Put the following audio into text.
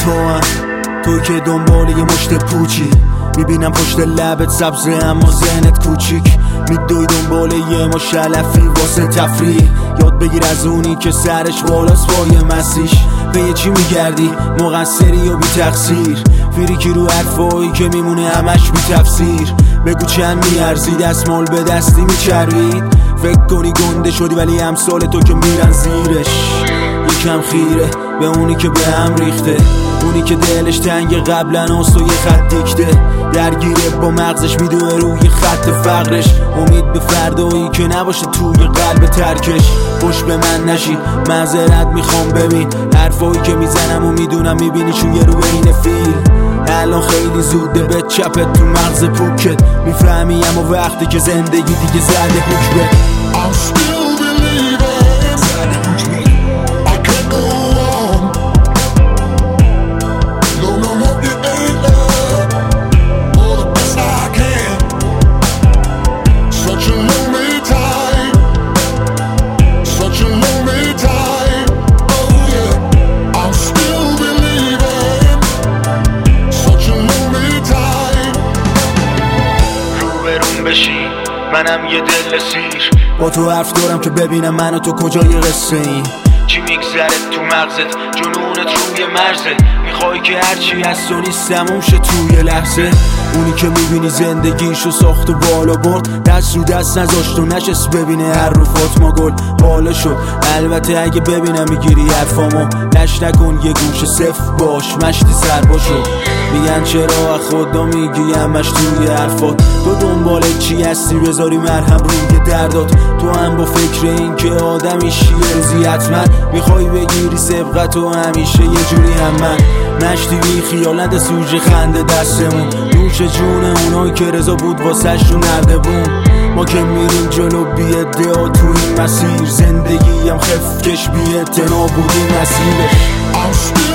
تو که دنبال یه مشت پوچی، میبینم پشت لبت سبزه اما ذهنت کوچیک، میدوی دنبال یه مشلفی واسه تفریح. یاد بگیر از اونی که سرش بالاست با یه مسیح. به یه چی میگردی مقصری و بی تقصیر، فریکی رو حرفایی که میمونه همش بی تفسیر. بگو چند میارزی دستمال به دستی میچربید، فکر کنی گنده شدی ولی امثال تو که میرن زیرش. یکم خیره به اونی که به هم ریخته، اونی که دلش تنگ قبلا است و یه خط دیکته، درگیره با مغزش میدوه روی خط فقرش. امید به فردایی که نباشه توی قلب ترکش. خوش به من نشی معذرت میخوام، ببین حرفایی که میزنم و میدونم میبینی چویه رو بین فیل. الان خیلی زوده به چپت تو مغز پوکت، میفهمی اما وقتی که زندگی دیگه زده حکمت. منم یه دل سیر با تو حرف دارم که ببینم من و تو کجای قصه این. چی میگذره تو مغزت جنونت روی مرزت، میخوای که هرچی هست و نیست تموم شه توی لحظه. اونی که میبینی زندگیشو ساخت و بالا برد، دست رو دست نذاشت و نشست ببینه هر رو فاطمه گل بالا شد. البته اگه ببینم میگیری حرفامو لش نکن، یه گوشه صفر باش مشتی سر باشو. میگن چرا از خدا میگی همش توی حرفات، تو دنبال چی هستی بذاری مرهم روی دردات. تو هم با فکر این که آدمی شیه روزی حتما میخوای بگیری سبقت و همیشه یه جوری هم من مشتی بی خیالت سوژه خنده دستمون، نوش جون اونایی که رضا بود واسش رو نردبون. ما که میریم جلو بی ادعا تو این مسیر، زندگی هم خفکش بی اعتنا بود این مسیرش.